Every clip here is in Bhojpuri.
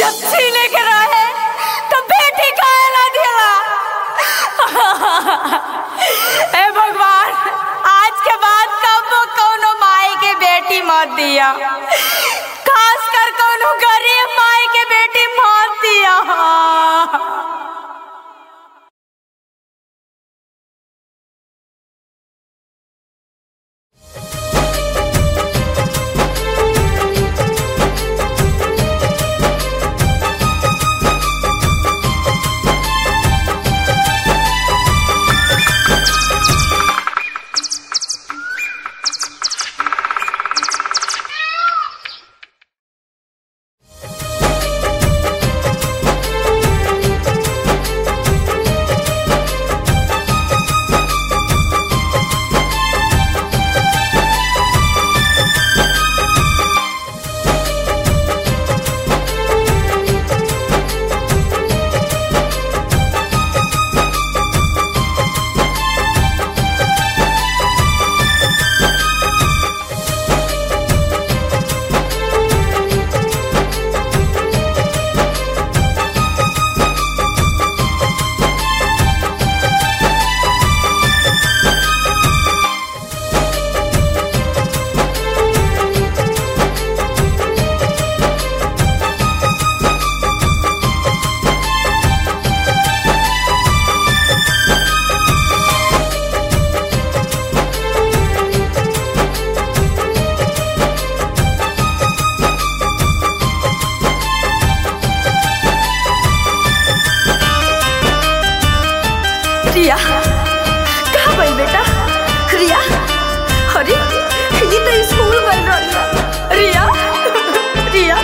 जब छीने के रहे तो बेटी काहे ना दिला। ए भगवान, आज के बाद कब कौनो माई के बेटी मत दिया, खास कर कौनो गरीब माई के बेटी मत दिया। रिया, कहाँ गई बेटा? रिया, अरे ये तो स्कूल गई रही। रिया, रिया,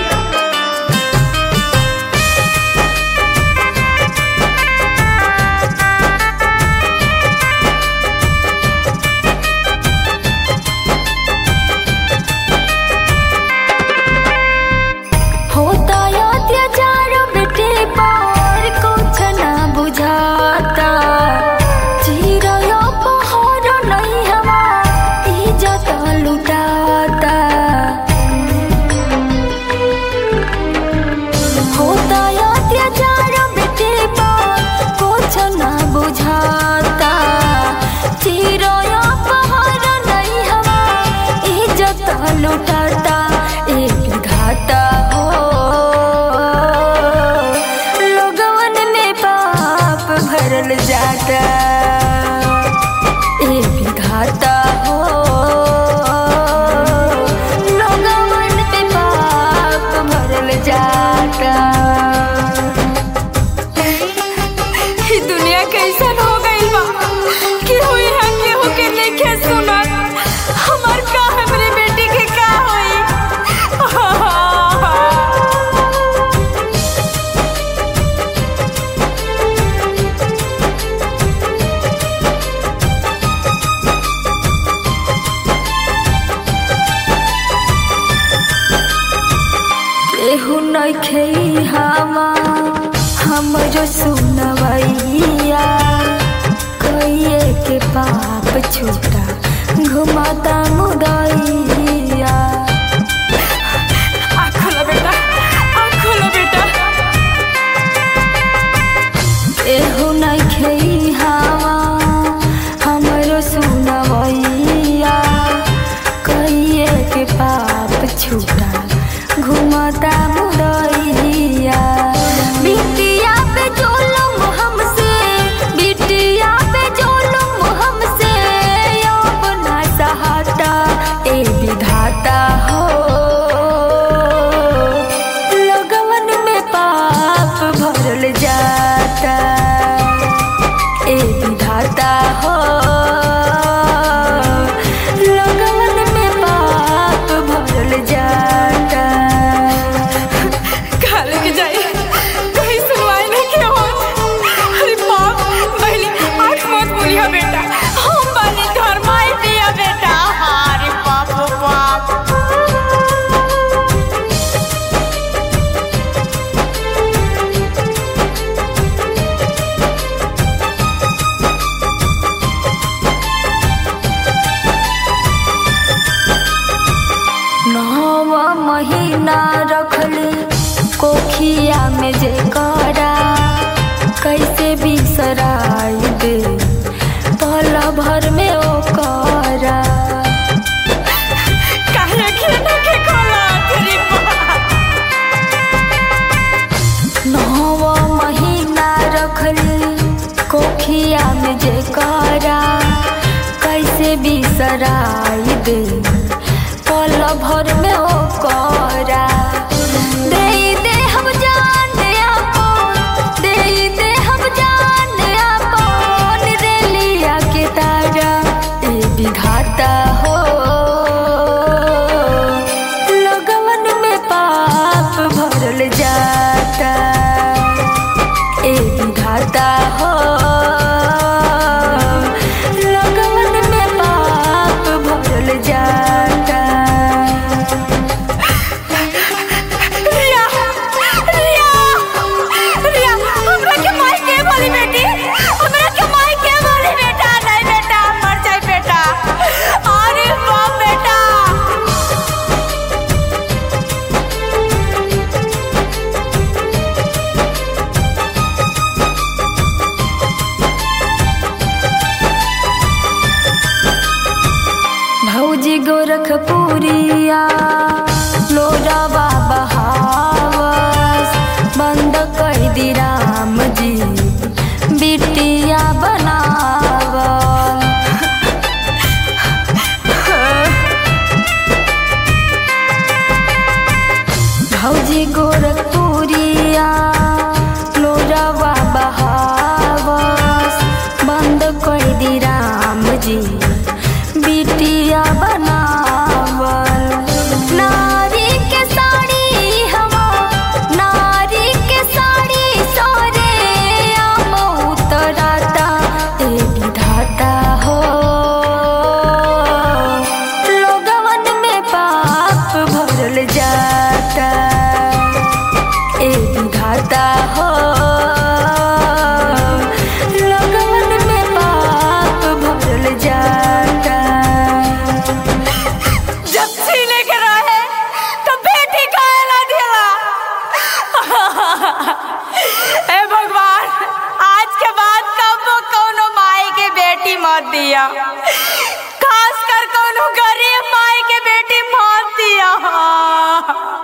होता या अत्याचार बेटे पर कुछ ना बुझाता। लुटाता एक घाटा हो, लोगवन में पाप भरल जाता। एक घाटा हो, लोगवन में पाप भरल जाता। ये दुनिया कैसन हो गई बा कि हुई है केहू के देखे सुना। हमार का हमरे बेटी के का होई? केहू नइखे हमरो सुनवैया, कइए के पाप छूटा घुमाता मुदैया। आँखों बेटा, आँखों बेटा, एहू नइखे हमरो सुनवैया, कइए के पाप छूटा घुमाता मुदैया। बिटिया पे जुल्म हमसे, बिटिया पे जुल्म हमसे अब ना सहाता। ए कोखिया में जे करा कैसे बिसराई दे पल भर में ओ करा नौवा महीना रखली कोखिया में जे करा कैसे बिसराई दे पल भर में ओ करा दे हम जान अपन दे हम जान अपन रेलिया के तारा ए विधाता हो लगवन में पाप भरल जाता ए विधाता हो लगवन में पाप भरल जाता। भौजी गोरखपुरिया लोरावा बहावस बंद कर दी राम जी बिटिया बनावा भौजी गोरखपुरिया लोरावा बहावस बंद कर दी राम जी बिटिया बनावल नारी के साड़ी हवा नारी के साड़ी सोरे आम उतराता ए विधाता हो लोगवन में पाप भरल जाता ए विधाता हो लोगवन में पाप भरल जाता। ए भगवान आज के बाद कब कौनो माई के बेटी मत दिया खास कर कौनो गरीब माई के बेटी मत दिया।